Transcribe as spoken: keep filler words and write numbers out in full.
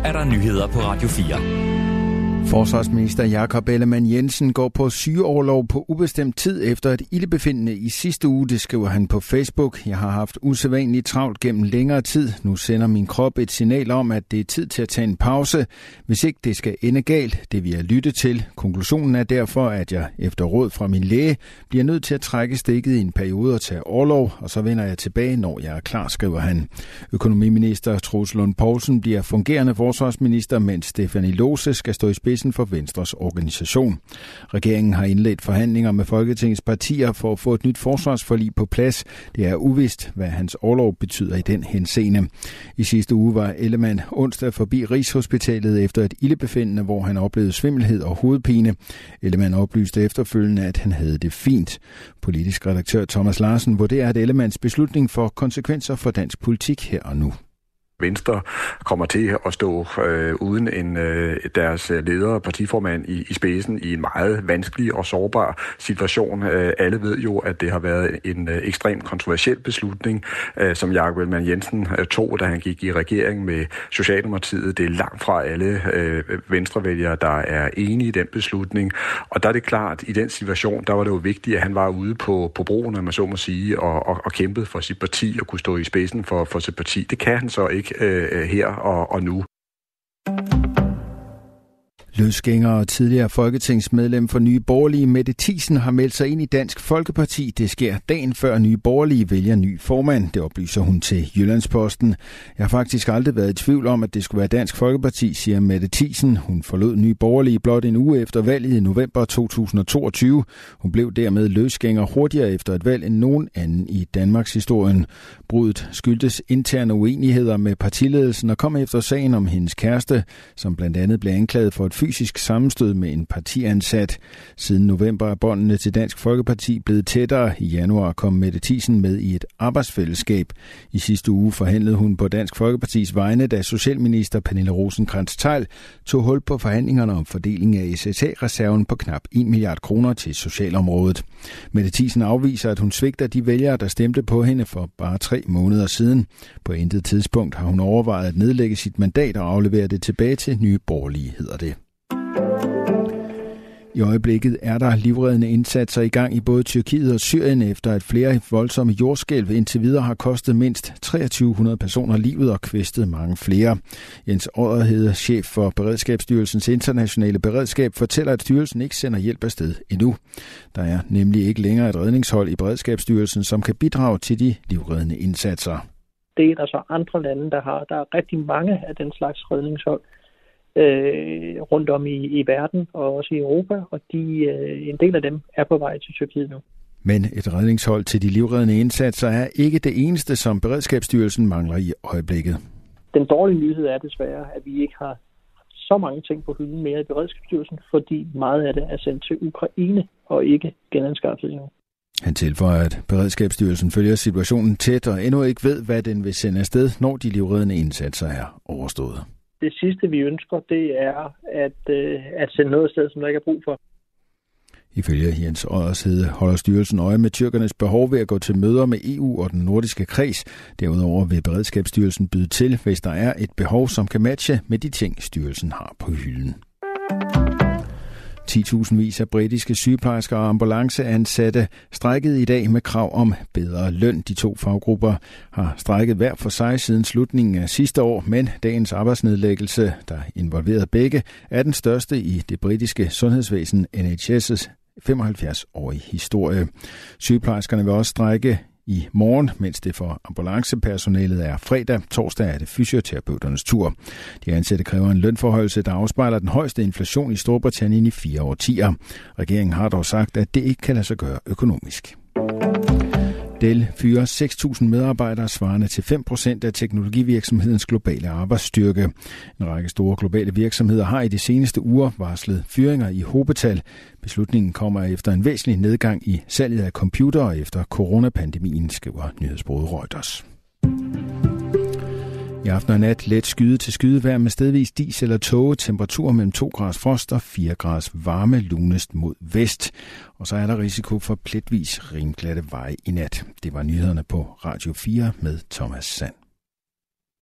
er der nyheder på Radio fire. Forsvarsminister Jakob Ellemann-Jensen går på sygeorlov på ubestemt tid efter et ildebefindende i sidste uge, det skriver han på Facebook. Jeg har haft usædvanligt travlt gennem længere tid. Nu sender min krop et signal om, at det er tid til at tage en pause. Hvis ikke det skal ende galt, det vil jeg lytte til. Konklusionen er derfor, at jeg efter råd fra min læge bliver nødt til at trække stikket i en periode og tage orlov, og så vender jeg tilbage, når jeg er klar, skriver han. Økonomiminister Troels Lund Poulsen bliver fungerende forsvarsminister, mens Stephanie Lose skal stå i spidsen for Venstres organisation. Regeringen har indledt forhandlinger med Folketingets partier for at få et nyt forsvarsforlig på plads. Det er uvist, hvad hans orlov betyder i den henseende. I sidste uge var Ellemann onsdag forbi Rigshospitalet efter et ildebefindende, hvor han oplevede svimmelhed og hovedpine. Ellemann oplyste efterfølgende, at han havde det fint. Politisk redaktør Thomas Larsen vurderer, at Ellemanns beslutning får konsekvenser for dansk politik her og nu. Venstre kommer til at stå øh, uden en øh, deres leder og partiformand i, i spidsen i en meget vanskelig og sårbar situation. Øh, alle ved jo, at det har været en øh, ekstremt kontroversiel beslutning, øh, som Jakob Ellemann-Jensen øh, tog, da han gik i regering med Socialdemokratiet. Det er langt fra alle øh, venstrevælgere, der er enige i den beslutning. Og der er det klart, i den situation, der var det jo vigtigt, at han var ude på, på broen, at man så må sige, og, og, og kæmpede for sit parti og kunne stå i spidsen for, for sit parti. Det kan han så ikke her og, og nu. Løsgænger og tidligere folketingsmedlem for Nye Borgerlige Mette Thiesen har meldt sig ind i Dansk Folkeparti. Det sker dagen før Nye Borgerlige vælger ny formand. Det oplyser hun til Jyllandsposten. Jeg har faktisk aldrig været i tvivl om, at det skulle være Dansk Folkeparti, siger Mette Thiesen. Hun forlod Nye Borgerlige blot en uge efter valget i november to tusind og toogtyve. Hun blev dermed løsgænger hurtigere efter et valg end nogen anden i Danmarks historien. Bruddet skyldtes interne uenigheder med partiledelsen og kom efter sagen om hendes kæreste, som blandt andet blev anklaget for et fysisk sammenstød med en partiansat. Siden november er båndene til Dansk Folkeparti blevet tættere. I januar kom Mette Thiesen med i et arbejdsfællesskab. I sidste uge forhandlede hun på Dansk Folkepartis vegne, da socialminister Pernille Rosenkrantz-Theil tog hul på forhandlingerne om fordeling af S S A-reserven på knap en milliard kroner til socialområdet. Mette Thiesen afviser, at hun svigter de vælgere, der stemte på hende for bare tre måneder siden. På intet tidspunkt har hun overvejet at nedlægge sit mandat og aflevere det tilbage til Nye Borgerlige, hedder det. I øjeblikket er der livreddende indsatser i gang i både Tyrkiet og Syrien, efter at flere voldsomme jordskælv indtil videre har kostet mindst treogtyve hundrede personer livet og kvæstet mange flere. Jens Odderhede, chef for Beredskabsstyrelsens internationale beredskab, fortæller, at styrelsen ikke sender hjælp afsted endnu. Der er nemlig ikke længere et redningshold i Beredskabsstyrelsen, som kan bidrage til de livreddende indsatser. Det er der så andre lande, der har. Der er rigtig mange af den slags redningshold Øh, rundt om i, i verden og også i Europa, og de, øh, en del af dem er på vej til Tyrkiet nu. Men et redningshold til de livreddende indsatser er ikke det eneste, som Beredskabsstyrelsen mangler i øjeblikket. Den dårlige nyhed er desværre, at vi ikke har så mange ting på hylden mere i Beredskabsstyrelsen, fordi meget af det er sendt til Ukraine og ikke genanskaffet endnu. Han tilføjer, at Beredskabsstyrelsen følger situationen tæt og endnu ikke ved, hvad den vil sende afsted, når de livreddende indsatser er overstået. Det sidste, vi ønsker, det er at, øh, at sende noget afsted, som der ikke er brug for. Ifølge Jens Oddershede holder styrelsen øje med tyrkernes behov ved at gå til møder med E U og den nordiske kreds. Derudover vil Beredskabsstyrelsen byde til, hvis der er et behov, som kan matche med de ting, styrelsen har på hylden. ti tusindvis af britiske sygeplejersker og ambulanceansatte strejkede i dag med krav om bedre løn. De to faggrupper har strejket hver for sig siden slutningen af sidste år, men dagens arbejdsnedlæggelse, der involverede begge, er den største i det britiske sundhedsvæsen N H S's femoghalvfjerds-årige historie. Sygeplejerskerne vil også strejke i morgen, mens det for ambulancepersonalet er fredag. Torsdag er det fysioterapeuternes tur. De ansatte kræver en lønforhøjelse, der afspejler den højeste inflation i Storbritannien i fire årtier. Regeringen har dog sagt, at det ikke kan lade sig gøre økonomisk. Dell fyrer seks tusind medarbejdere, svarende til fem procent af teknologivirksomhedens globale arbejdsstyrke. En række store globale virksomheder har i de seneste uger varslet fyringer i hobetal. Beslutningen kommer efter en væsentlig nedgang i salget af computere efter coronapandemien, skriver nyhedsbureauet Reuters. I aften og nat let skyde til skydevejr med stedvis dis eller tåge, temperatur mellem to grader frost og fire grader varme, lunest mod vest. Og så er der risiko for pletvis rimglatte veje i nat. Det var nyhederne på Radio fire med Thomas Sand.